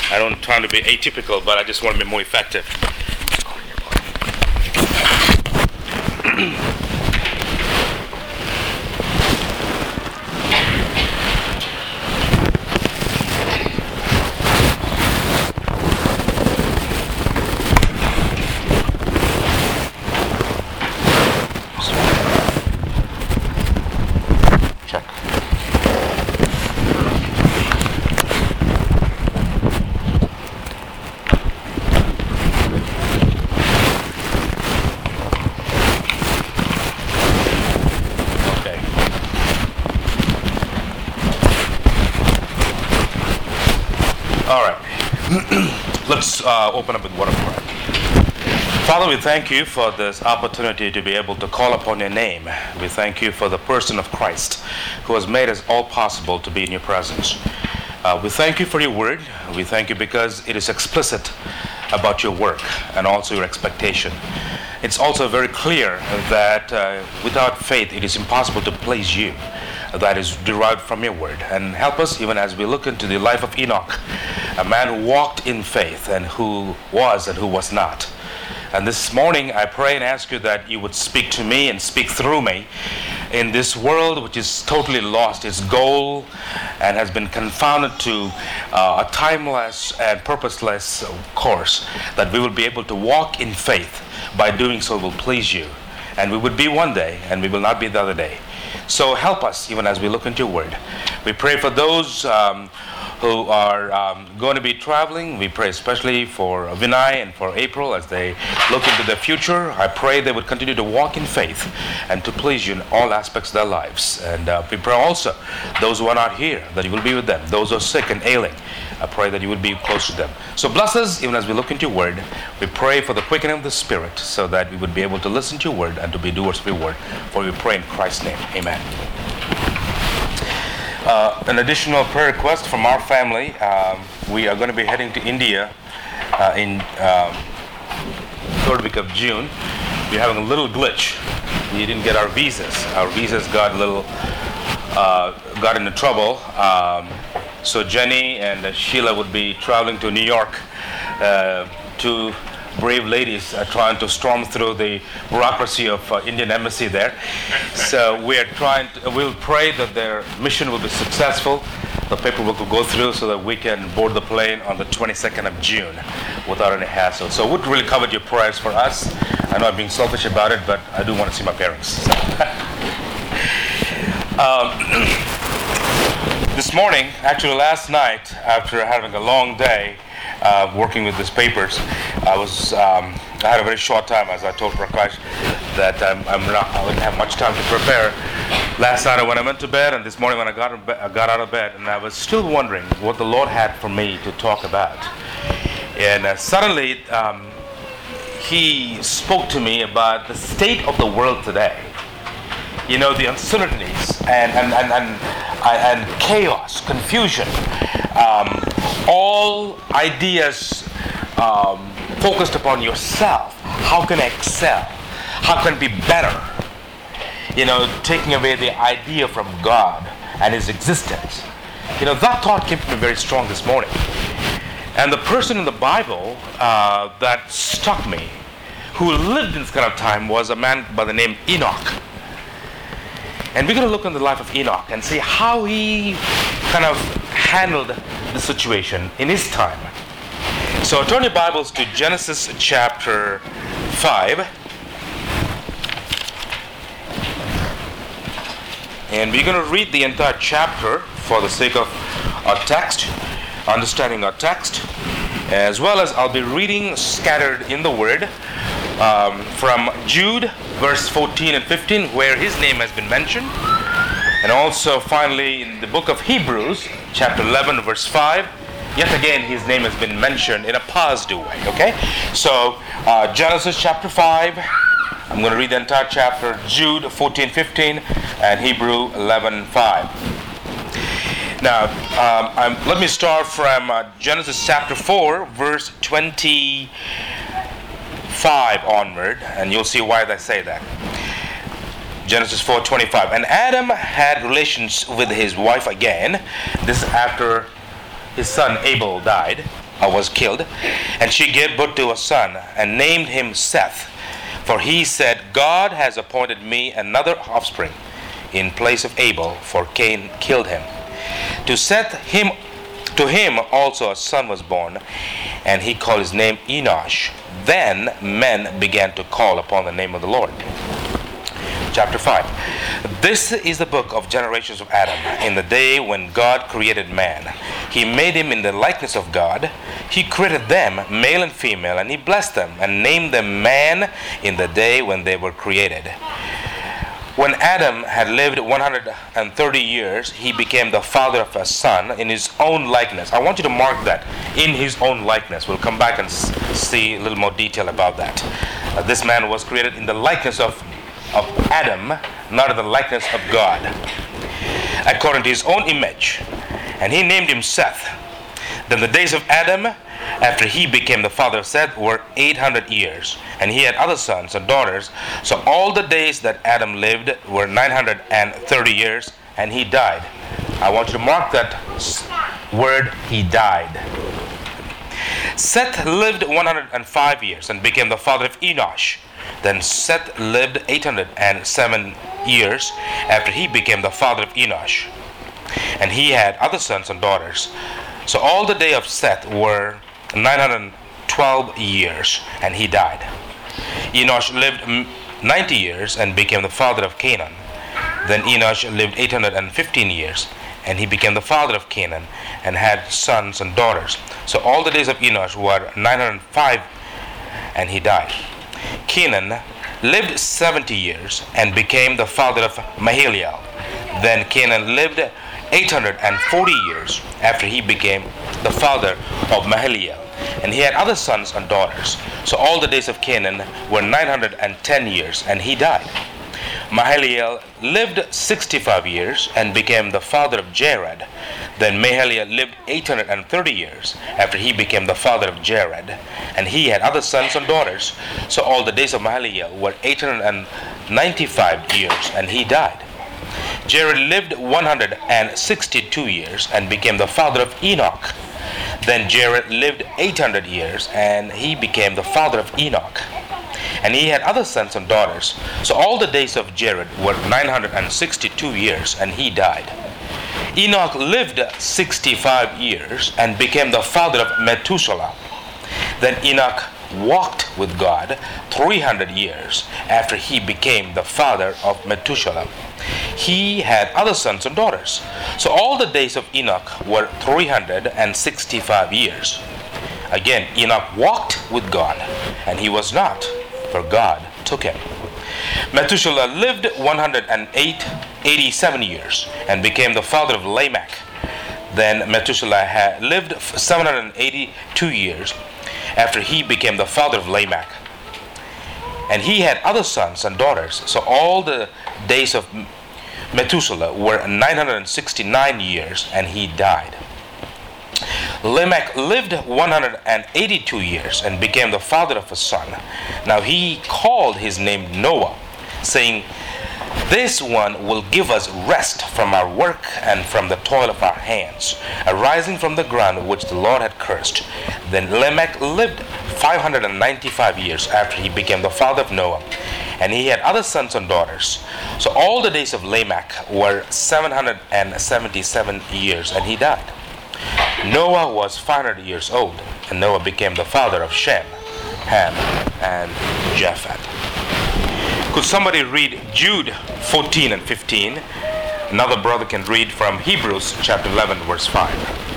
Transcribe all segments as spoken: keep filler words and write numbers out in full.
I don't try to be atypical, but I just want to be more effective. Check. Okay. All right. Let's uh, open up with word of prayer. Father, we thank you for this opportunity to be able to call upon your name. We thank you for the person of Christ who has made us all possible to be in your presence. Uh, we thank you for your word. We thank you because it is explicit about your work and also your expectation. It's also very clear that uh, without faith it is impossible to please you. That is derived from your word. And help us even as we look into the life of Enoch, a man who walked in faith and who was and who was not. And this morning I pray and ask you that you would speak to me and speak through me in this world which is totally lost its goal and has been confounded to uh, a timeless and purposeless course, that we will be able to walk in faith. By doing so will please you, and we would be one day and we will not be the other day. So help us even as we look into your word. We pray for those um, who are um, going to be traveling. We pray especially for Vinay and for April as they look into their future. I pray they would continue to walk in faith and to please you in all aspects of their lives. And uh, we pray also those who are not here, that you will be with them. Those who are sick and ailing, I pray that you would be close to them. So bless us even as we look into your word. We pray for the quickening of the Spirit so that we would be able to listen to your word and to be doers of your word. For we pray in Christ's name. Amen. Uh, an additional prayer request from our family. Um, we are going to be heading to India uh, in um, third week of June. We're having a little glitch. We didn't get our visas. Our visas got a little uh, got into trouble. Um, so Jenny and uh, Sheila would be traveling to New York. Uh, two brave ladies are trying to storm through the bureaucracy of uh, Indian embassy there. So we are trying to, we'll pray that their mission will be successful. The paperwork will go through so that we can board the plane on the twenty-second of June without any hassle. So would really cover your prayers for us. I know I'm being selfish about it, but I do want to see my parents. So. um, this morning, actually last night, after having a long day, Uh, working with these papers, I was um, I had a very short time, as I told Prakash, that I'm, I'm not, I wouldn't have much time to prepare. Last night when I went to bed, and this morning when I got, be- I got out of bed, and I was still wondering what the Lord had for me to talk about. And uh, suddenly um, He spoke to me about the state of the world today. You know, the uncertainties and and and and, and chaos, confusion. Um, all ideas um, focused upon yourself. How can I excel? How can I be better? You know, taking away the idea from God and His existence. You know, that thought came to me very strong this morning. And the person in the Bible uh, that struck me, who lived in this kind of time, was a man by the name Enoch. And we're going to look in the life of Enoch and see how he kind of handled the situation in his time. So turn your Bibles to Genesis chapter five. And we're going to read the entire chapter for the sake of our text, understanding our text, as well as I'll be reading scattered in the Word um, from Jude, verse fourteen and fifteen, where his name has been mentioned. And also finally in the book of Hebrews, chapter eleven, verse five, yet again his name has been mentioned in a positive way, okay? So uh, Genesis chapter five, I'm going to read the entire chapter, Jude fourteen, fifteen, and Hebrew eleven, five. Now, um, I'm, let me start from uh, Genesis chapter four, verse twenty-five onward, and you'll see why I say that. Genesis four twenty-five. And Adam had relations with his wife again. This is after his son Abel died. uh, was killed, and she gave birth to a son and named him Seth. For he said, God has appointed me another offspring in place of Abel, for Cain killed him. To Seth him to him also a son was born, and he called his name Enosh. Then men began to call upon the name of the Lord. Chapter five. This is the book of generations of Adam. In the day when God created man, he made him in the likeness of God. He created them, male and female, and he blessed them and named them man in the day when they were created. When Adam had lived one hundred thirty years, he became the father of a son in his own likeness. I want you to mark that, in his own likeness. We'll come back and s- see a little more detail about that. Uh, this man was created in the likeness of, of Adam, not in the likeness of God, according to his own image. And he named him Seth. Then the days of Adam, after he became the father of Seth, were eight hundred years, and he had other sons and daughters. So all the days that Adam lived were nine hundred thirty years, and he died. I want you to mark that word, he died. Seth lived one hundred five years and became the father of Enosh. Then Seth lived eight hundred seven years after he became the father of Enosh, and he had other sons and daughters. So all the days of Seth were nine hundred twelve years, and he died. Enosh lived ninety years and became the father of Canaan. Then Enosh lived eight hundred fifteen years, and he became the father of Canaan and had sons and daughters. So all the days of Enosh were nine hundred five, and he died. Canaan lived seventy years and became the father of Mahalalel. Then Canaan lived eight hundred forty years after he became the father of Mahalalel, and he had other sons and daughters. So all the days of Canaan were nine hundred ten years, and he died. Mahalalel lived sixty-five years and became the father of Jared. Then Mahalalel lived eight hundred thirty years after he became the father of Jared, and he had other sons and daughters. So all the days of Mahalalel were eight hundred ninety-five years, and he died. Jared lived one hundred sixty-two years and became the father of Enoch. Then Jared lived eight hundred years, and he became the father of Enoch. And he had other sons and daughters. So all the days of Jared were nine hundred sixty-two years, and he died. Enoch lived sixty-five years and became the father of Methuselah. Then Enoch walked with God three hundred years after he became the father of Methuselah. He had other sons and daughters. So all the days of Enoch were three hundred sixty-five years. Again, Enoch walked with God, and he was not, for God took him. Methuselah lived one hundred eighty-seven years and became the father of Lamech. Then Methuselah had lived seven hundred eighty-two years after he became the father of Lamech. And he had other sons and daughters. So all the days of Methuselah were nine hundred sixty-nine years, and he died. Lamech lived one hundred eighty-two years and became the father of a son. Now he called his name Noah, saying, "This one will give us rest from our work and from the toil of our hands, arising from the ground which the Lord had cursed." Then Lamech lived five hundred ninety-five years after he became the father of Noah, and he had other sons and daughters. So all the days of Lamech were seven hundred seventy-seven years, and he died. Noah was five hundred years old, and Noah became the father of Shem, Ham, and Japheth. Could somebody read Jude fourteen and fifteen? Another brother can read from Hebrews chapter eleven, verse five.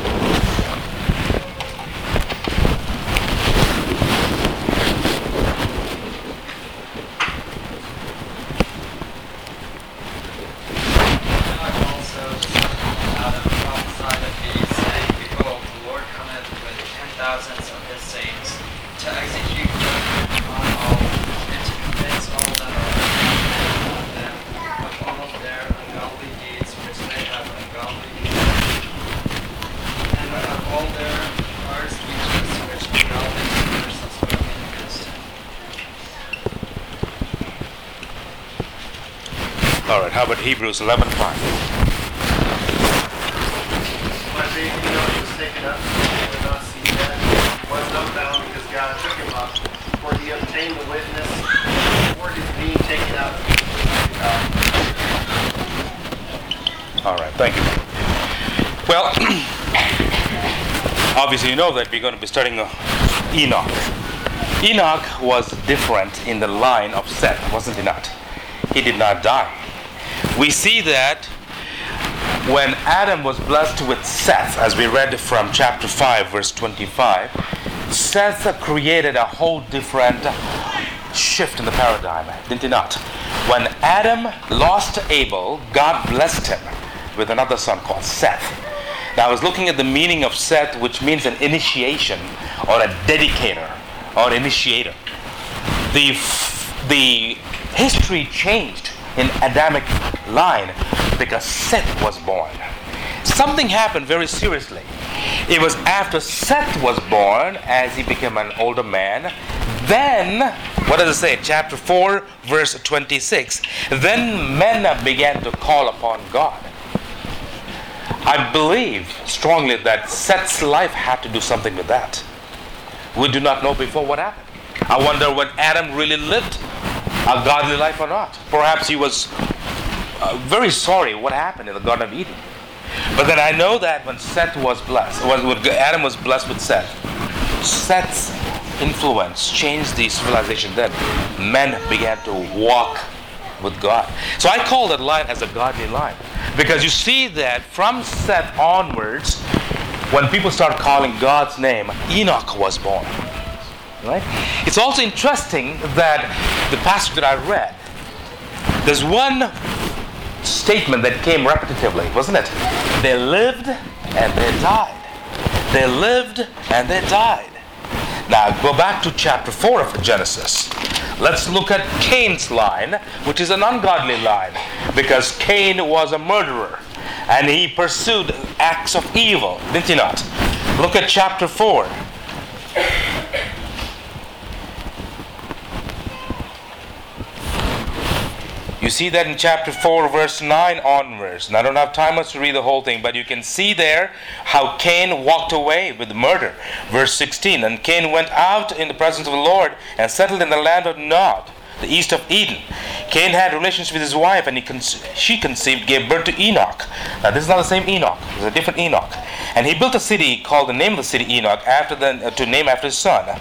All right, how about Hebrews eleven five? My baby, you know, was taken up, we will not see that. name the witness before his being taken up. Uh, All right, thank you. Well, obviously you know that we're going to be studying uh, Enoch. Enoch was different in the line of Seth, wasn't he not? He did not die. We see that when Adam was blessed with Seth, as we read from chapter five, verse twenty-five, Seth created a whole different shift in the paradigm, didn't he not? When Adam lost Abel, God blessed him with another son called Seth. Now I was looking at the meaning of Seth, which means an initiation or a dedicator or initiator. The, the history changed in Adamic line because Seth was born. Something happened very seriously. It was after Seth was born, as he became an older man, then, what does it say? Chapter four, verse twenty-six. Then men began to call upon God. I believe strongly that Seth's life had to do something with that. We do not know before what happened. I wonder when Adam really lived a godly life or not. Perhaps he was uh, very sorry what happened in the Garden of Eden. But then I know that when Seth was blessed, when, when Adam was blessed with Seth, Seth's influence changed the civilization. Then men began to walk with God. So I call that line as a godly line, because you see that from Seth onwards, when people start calling God's name, Enoch was born. Right? It's also interesting that the passage that I read, there's one statement that came repetitively, wasn't it? They lived and they died. They lived and they died. Now go back to chapter four of Genesis. Let's look at Cain's line, which is an ungodly line, because Cain was a murderer and he pursued acts of evil, didn't he not? Look at chapter four. You see that in chapter four, verse nine onwards. And I don't have time much to read the whole thing, but you can see there how Cain walked away with murder. Verse sixteen, and Cain went out in the presence of the Lord and settled in the land of Nod, the east of Eden. Cain had relations with his wife, and he con- she conceived, gave birth to Enoch. Now this is not the same Enoch, it's a different Enoch. And he built a city called the name of the city Enoch, after the, uh, to name after his son.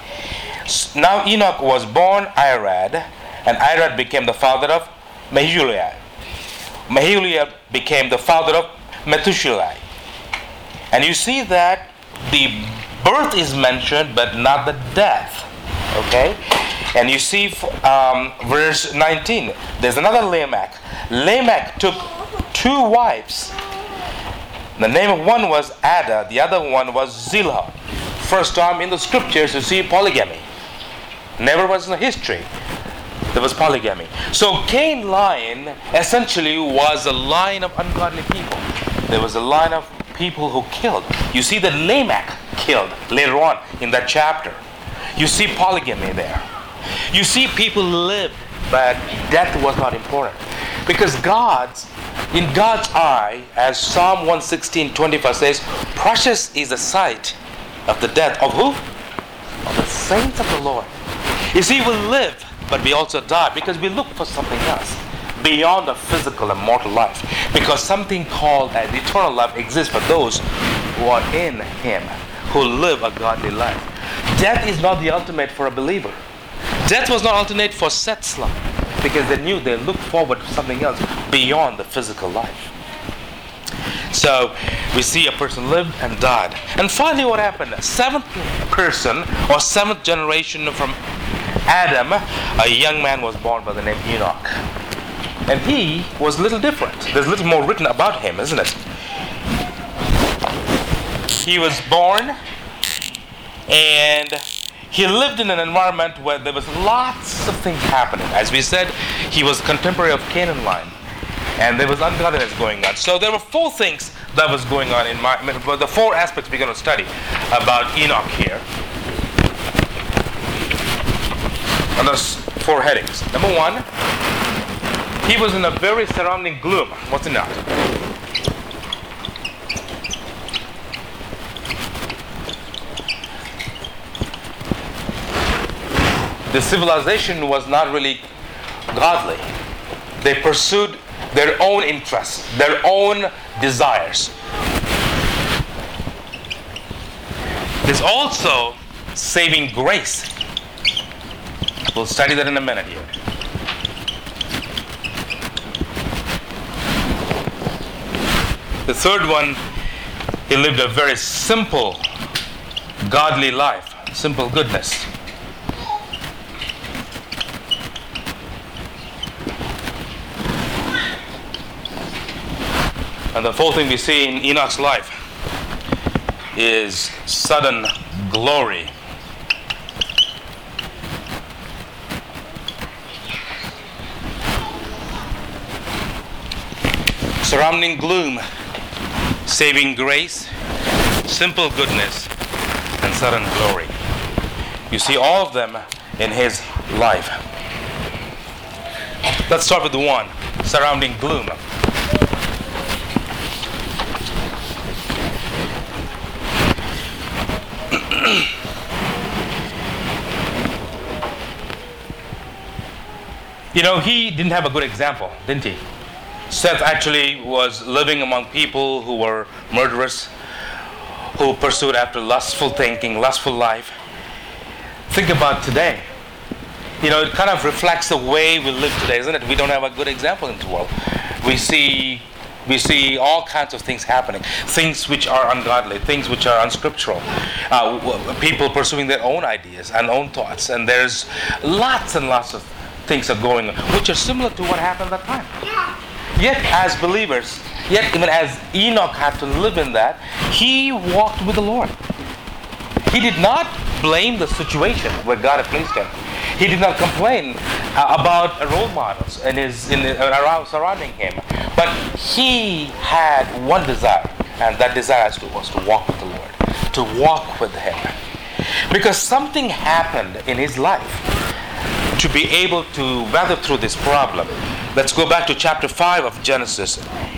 Now Enoch was born Irad, and Irad became the father of Mehuliel. Mehuliel became the father of Methuselah. And you see that the birth is mentioned, but not the death. Okay? And you see um, verse nineteen. There's another Lamech. Lamech took two wives. The name of one was Ada, the other one was Zillah. First time in the scriptures you see polygamy. Never was in the history there was polygamy. So Cain line essentially was a line of ungodly people. There was a line of people who killed. You see that Lamech killed later on in that chapter. You see polygamy there. You see people lived, but death was not important. Because God's, in God's eye, as Psalm one sixteen twenty-five says, precious is the sight of the death of who? Of the saints of the Lord. You see, we live, but we also die because we look for something else beyond the physical and mortal life. Because something called an eternal life exists for those who are in Him, who live a godly life. Death is not the ultimate for a believer. Death was not ultimate for Seth's life, because they knew they looked forward to something else beyond the physical life. So we see a person lived and died. And finally what happened? A seventh person or seventh generation from Adam, a young man was born by the name Enoch. And he was a little different. There's a little more written about him, isn't it? He was born and he lived in an environment where there was lots of things happening. As we said, he was contemporary of Canaan line. And there was ungodliness going on. So there were four things that was going on in my, the four aspects we're going to study about Enoch here. And there's four headings. Number one, he was in a very surrounding gloom, was he not? the civilization was not really godly. They pursued their own interests, their own desires. There's also saving grace. We'll study that in a minute here. The third one, he lived a very simple, godly life, simple goodness. And the fourth thing we see in Enoch's life is sudden glory. Surrounding gloom, saving grace, simple goodness, and sudden glory. You see all of them in his life. Let's start with the one, surrounding gloom. You know, he didn't have a good example, didn't he? Seth actually was living among people who were murderous, who pursued after lustful thinking, lustful life. Think about today. You know, it kind of reflects the way we live today, isn't it? We don't have a good example in the world. We see we see all kinds of things happening, things which are ungodly, things which are unscriptural, uh, w- people pursuing their own ideas and own thoughts, and there's lots and lots of things are going on, which are similar to what happened at that time. Yet, as believers, yet even as Enoch had to live in that, he walked with the Lord. He did not blame the situation where God had placed him. He did not complain uh, about role models in his in the, uh, around surrounding him, but he had one desire, and that desire was to walk with the Lord, to walk with Him, because something happened in his life to be able to weather through this problem. Let's go back to chapter five of Genesis,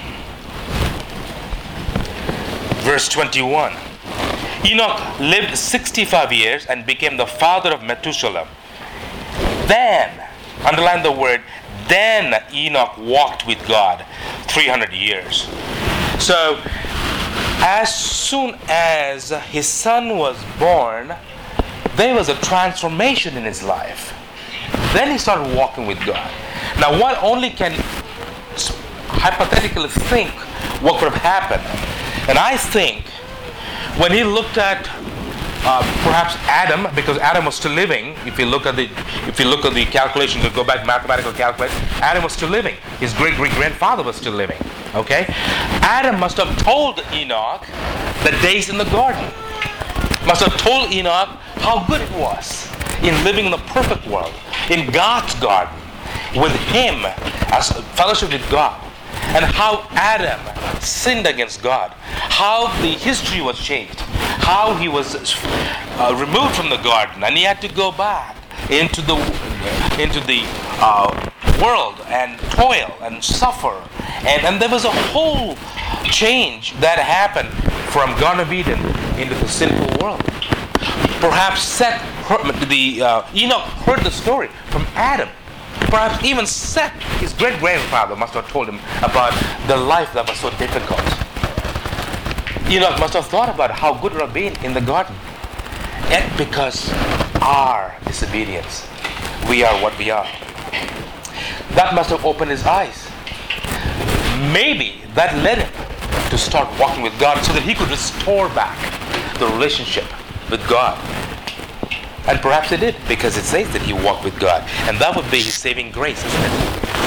verse twenty-one. Enoch lived sixty-five years and became the father of Methuselah. Then, underline the word, then Enoch walked with God three hundred years. So, as soon as his son was born, there was a transformation in his life. Then he started walking with God. Now, one only can hypothetically think what could have happened. And I think when he looked at uh, perhaps Adam, because Adam was still living. If you look at the if you look at the calculations, we go back mathematical calculation. Adam was still living. His great great grandfather was still living. Okay, Adam must have told Enoch the days in the garden. Must have told Enoch how good it was in living in the perfect world, in God's garden, with Him as fellowship with God, and how Adam sinned against God, how the history was changed, how he was uh, removed from the garden, and he had to go back into the into the uh, world and toil and suffer, and, and there was a whole change that happened from Garden of Eden into the sinful world. Perhaps Seth heard, the uh, Enoch heard the story from Adam. Perhaps even Seth, his great-grandfather, must have told him about the life that was so difficult. Enoch must have thought about how good it would have been in the garden. Yet because our disobedience, we are what we are. That must have opened his eyes. Maybe that led him to start walking with God so that he could restore back the relationship with God. And perhaps it did, because it says that he walked with God. And that would be his saving grace, isn't it?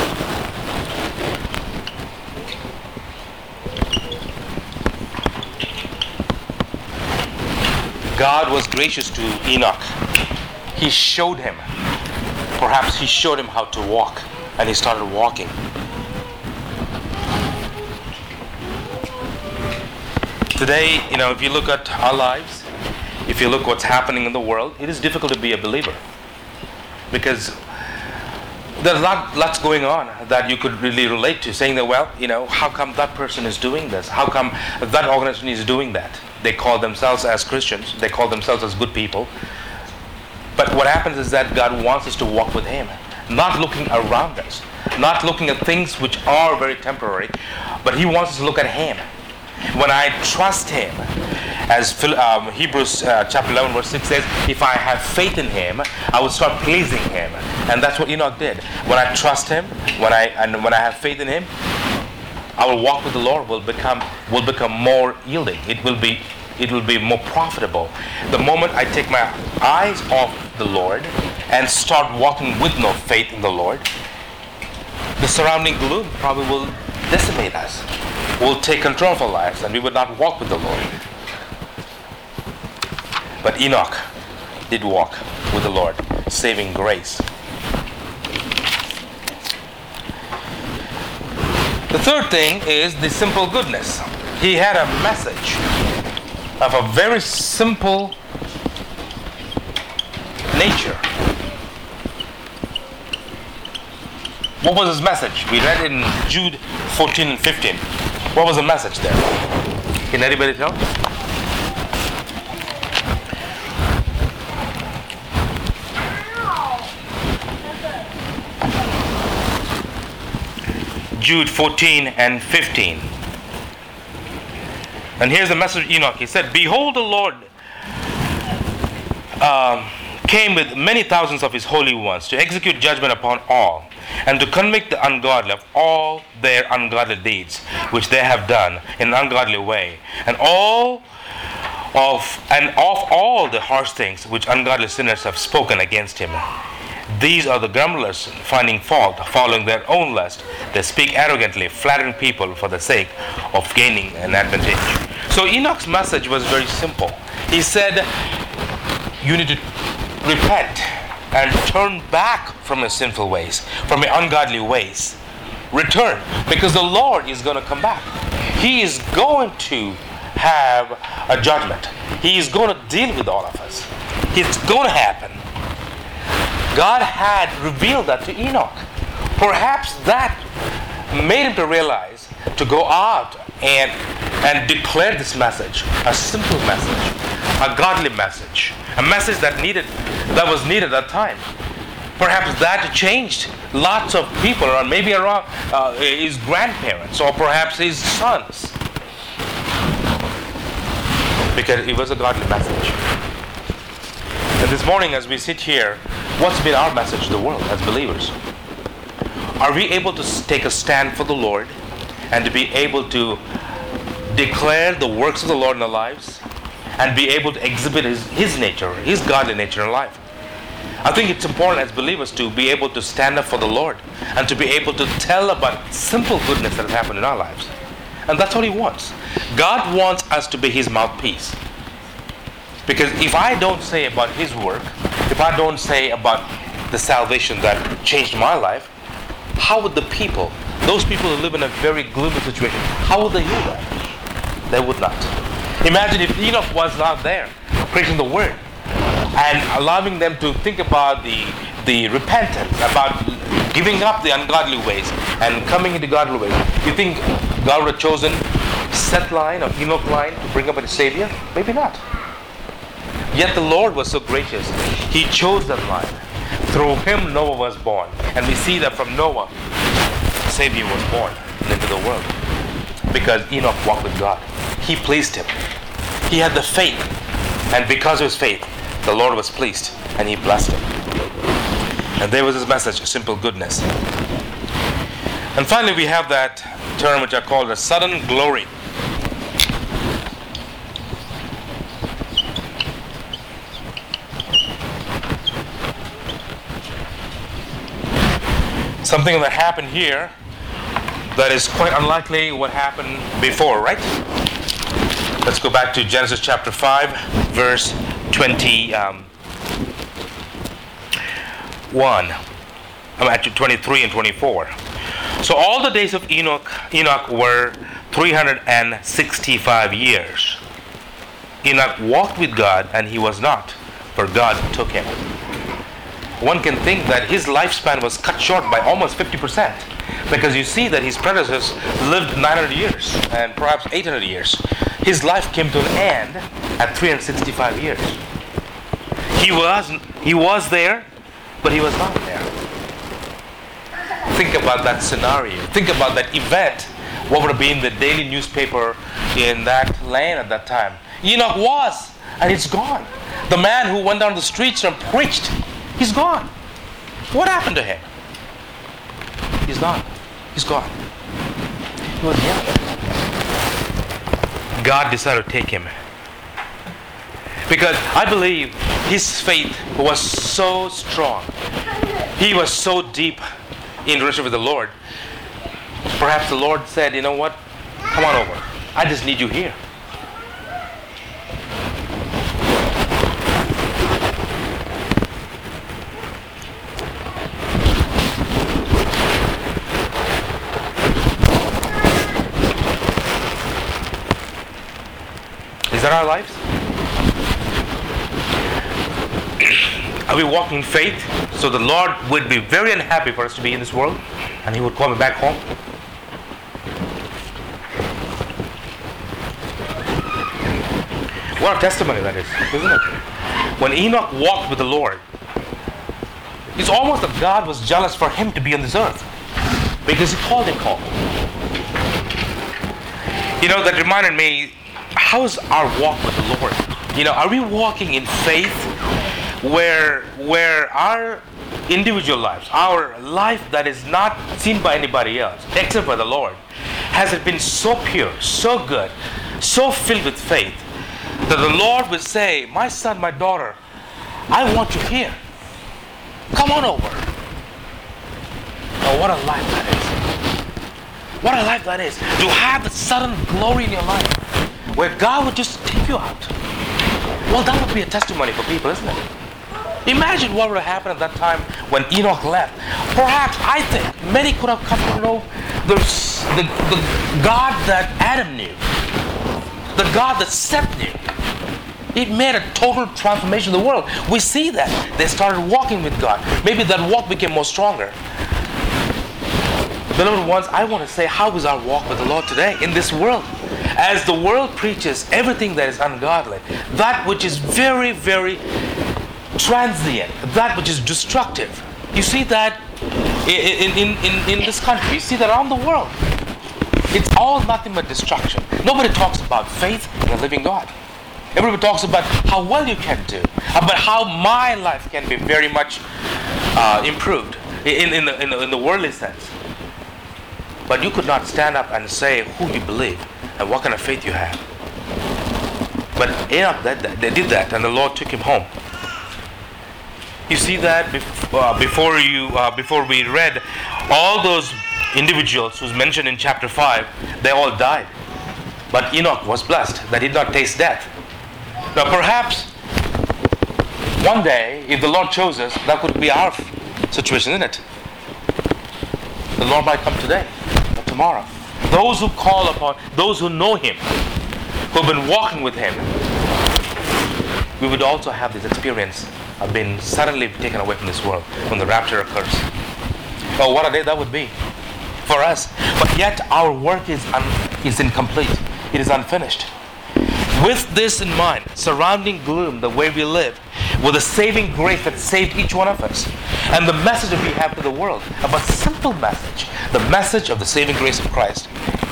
God was gracious to Enoch. He showed him. Perhaps he showed him how to walk. And he started walking. Today, you know, if you look at our lives, if you look what's happening in the world, it is difficult to be a believer, because there's lot, lots going on that you could really relate to, saying that, well, you know, how come that person is doing this? How come that organization is doing that? They call themselves as Christians. They call themselves as good people. But what happens is that God wants us to walk with Him, not looking around us, not looking at things which are very temporary, but He wants us to look at Him. When I trust Him, as Phil- um, Hebrews uh, chapter eleven verse six says, if I have faith in Him, I will start pleasing Him. And that's what Enoch did. When I trust Him, when I and when I have faith in Him, our walk with the Lord will become will become more yielding. It will be it will be more profitable. The moment I take my eyes off the Lord and start walking with no faith in the Lord, the surrounding gloom probably will decimate us. We'll take control of our lives and we would not walk with the Lord. But Enoch did walk with the Lord, saving grace. The third thing is the simple goodness. He had a message of a very simple nature. What was his message? We read in Jude fourteen and fifteen. What was the message there? Can anybody tell? Jude fourteen and fifteen. And here's the message of Enoch. He said, behold, the Lord um, came with many thousands of his holy ones to execute judgment upon all, and to convict the ungodly of all their ungodly deeds which they have done in an ungodly way, and all of and of all the harsh things which ungodly sinners have spoken against him. These are the grumblers, finding fault, following their own lust. They speak arrogantly, flattering people for the sake of gaining an advantage. So Enoch's message was very simple. He said, you need to repent and turn back from your sinful ways, from your ungodly ways. Return, because the Lord is going to come back. He is going to have a judgment. He is going to deal with all of us. It's going to happen. God had revealed that to Enoch. Perhaps that made him to realize to go out and and declare this message, a simple message, a godly message, a message that needed that was needed at that time. Perhaps that changed lots of people, or maybe around uh, his grandparents, or perhaps his sons, because it was a godly message. And this morning, as we sit here, what's been our message to the world as believers? Are we able to take a stand for the Lord and to be able to declare the works of the Lord in our lives and be able to exhibit His, his nature, His godly nature in our life? I think it's important as believers to be able to stand up for the Lord and to be able to tell about simple goodness that has happened in our lives. And that's what He wants. God wants us to be His mouthpiece. Because if I don't say about His work, if I don't say about the salvation that changed my life, how would the people, those people who live in a very gloomy situation, how would they hear that? They would not. Imagine if Enoch was not there preaching the word and allowing them to think about the, the repentance, about giving up the ungodly ways and coming into godly ways. You think God would have chosen Seth line or Enoch line to bring up a Savior? Maybe not. Yet the Lord was so gracious. He chose that line. Through him Noah was born. And we see that from Noah, Savior was born into the world. Because Enoch walked with God. He pleased Him. He had the faith. And because of his faith, the Lord was pleased. And He blessed him. And there was His message, simple goodness. And finally we have that term which I call the sudden glory. Something that happened here that is quite unlikely what happened before, right? Let's go back to Genesis chapter five, verse twenty-one. I'm actually twenty-three and twenty-four. So all the days of Enoch, Enoch were three hundred sixty-five years. Enoch walked with God, and he was not, for God took him. One can think that his lifespan was cut short by almost fifty percent, because you see that his predecessors lived nine hundred years and perhaps eight hundred years. His life came to an end at three hundred sixty-five years. He was, he was there, but he was not there. Think about that scenario. Think about that event. What would have been the daily newspaper in that land at that time? Enoch was, and he's gone. The man who went down the streets and preached, he's gone. What happened to him? He's not. He's gone. He was young. God decided to take him. Because I believe his faith was so strong. He was so deep in relationship with the Lord. Perhaps the Lord said, you know what? Come on over. I just need you here. Is that our lives? Are we walking in faith so the Lord would be very unhappy for us to be in this world and He would call me back home? What a testimony that is, isn't it? When Enoch walked with the Lord, it's almost that God was jealous for him to be on this earth because He called him home. You know, that reminded me, how's our walk with the Lord? You know, are we walking in faith where where our individual lives, our life that is not seen by anybody else except by the Lord, has it been so pure, so good, so filled with faith that the Lord would say, my son, my daughter, I want you here. Come on over. Oh, what a life that is. What a life that is. To have the sudden glory in your life where God would just take you out. Well, that would be a testimony for people, isn't it? Imagine what would have happened at that time when Enoch left. Perhaps, I think, many could have come to know the, the, the God that Adam knew. The God that Seth knew. It made a total transformation of the world. We see that. They started walking with God. Maybe that walk became more stronger. Beloved ones, I want to say, how is our walk with the Lord today in this world? As the world preaches everything that is ungodly, that which is very, very transient, that which is destructive. You see that in, in, in, in this country, you see that around the world. It's all nothing but destruction. Nobody talks about faith in a living God. Everybody talks about how well you can do, about how my life can be very much uh, improved in, in, the, in, the, in the worldly sense. But you could not stand up and say who you believe and what kind of faith you have. But Enoch, they did that, and the Lord took him home. You see that bef- uh, before you, uh, before we read, all those individuals who's mentioned in chapter five, they all died. But Enoch was blessed that he did not taste death. Now perhaps one day, if the Lord chose us, that could be our situation, isn't it? The Lord might come today or tomorrow. Those who call upon, those who know Him, who have been walking with Him, we would also have this experience of being suddenly taken away from this world when the rapture occurs. Oh, what a day that would be for us. But yet our work is, un- is incomplete. It is unfinished. With this in mind, surrounding gloom, the way we live, with the saving grace that saved each one of us, and the message that we have to the world, a simple message, the message of the saving grace of Christ,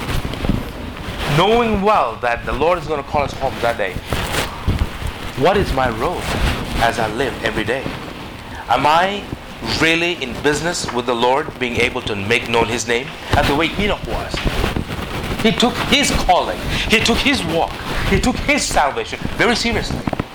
knowing well that the Lord is going to call us home that day, what is my role as I live every day? Am I really in business with the Lord, being able to make known His name, as the way Enoch was? He took his calling, he took his walk, he took his salvation very seriously.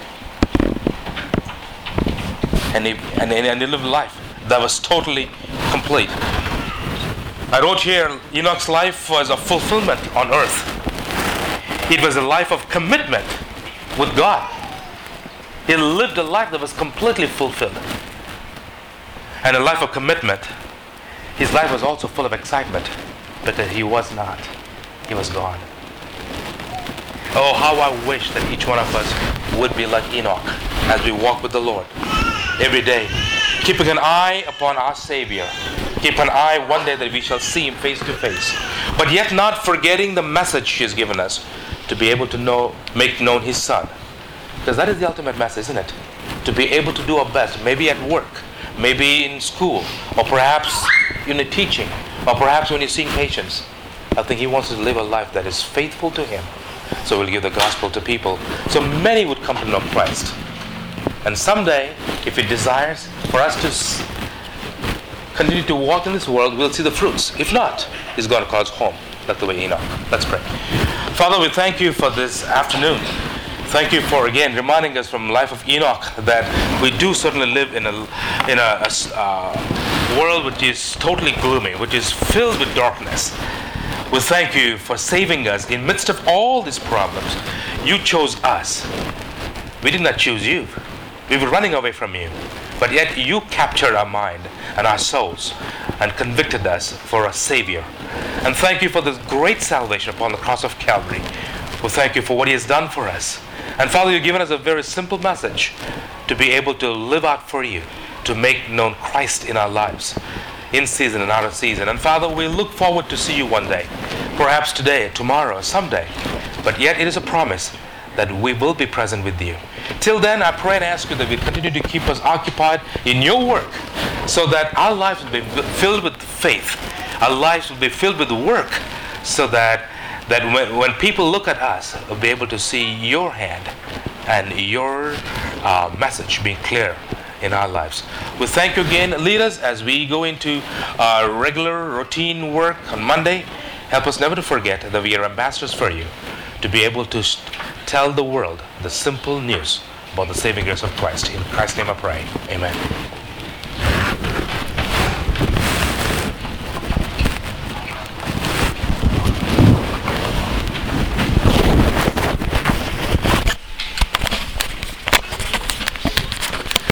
And he, and, and he lived a life that was totally complete. I wrote here, Enoch's life was a fulfillment on earth. It was a life of commitment with God. He lived a life that was completely fulfilled. And a life of commitment. His life was also full of excitement because he was not. He was gone. Oh, how I wish that each one of us would be like Enoch as we walk with the Lord every day, keeping an eye upon our Savior. Keep an eye one day that we shall see Him face to face, but yet not forgetting the message He has given us to be able to know, make known His Son. Because that is the ultimate message, isn't it? to be able to do our best, maybe at work, maybe in school, or perhaps in the teaching, or perhaps when you're seeing patients. I think He wants us to live a life that is faithful to Him. So we'll give the gospel to people, so many would come to know Christ. And someday, if He desires for us to s- continue to walk in this world, we'll see the fruits. If not, He's going to call us home. That's the way Enoch. Let's pray. Father, we thank You for this afternoon. Thank You for again reminding us from the life of Enoch that we do certainly live in a in a, a s- uh, world which is totally gloomy, which is filled with darkness. We thank You for saving us in midst of all these problems. You chose us. We did not choose You. We were running away from You. But yet You captured our mind and our souls and convicted us for a Savior. And thank You for this great salvation upon the cross of Calvary. We thank You for what He has done for us. And Father, You've given us a very simple message to be able to live out for You, to make known Christ in our lives, in season and out of season. And Father, we look forward to see You one day, perhaps today, tomorrow, someday. But yet it is a promise that we will be present with You. Till then, I pray and ask You that we continue to keep us occupied in Your work, so that our lives will be filled with faith. Our lives will be filled with work, so that that when, when people look at us, they'll be able to see Your hand and Your uh, message being clear in our lives. We thank You again. Lead us as we go into our regular routine work on Monday. Help us never to forget that we are ambassadors for You, to be able to tell the world the simple news about the saving grace of Christ. In Christ's name I pray. Amen.